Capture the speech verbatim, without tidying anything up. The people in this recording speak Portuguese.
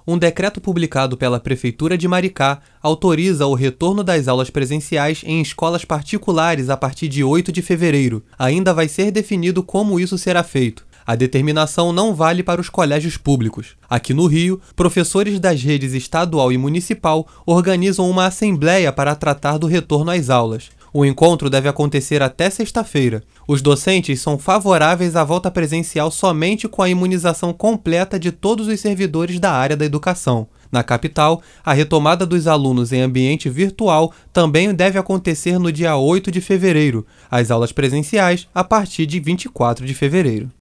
Um decreto publicado pela Prefeitura de Maricá autoriza o retorno das aulas presenciais em escolas particulares a partir de oito de fevereiro. Ainda vai ser definido como isso será feito. A determinação não vale para os colégios públicos. Aqui no Rio, professores das redes estadual e municipal organizam uma assembleia para tratar do retorno às aulas. O encontro deve acontecer até sexta-feira. Os docentes são favoráveis à volta presencial somente com a imunização completa de todos os servidores da área da educação. Na capital, a retomada dos alunos em ambiente virtual também deve acontecer no dia oito de fevereiro. As aulas presenciais a partir de vinte e quatro de fevereiro.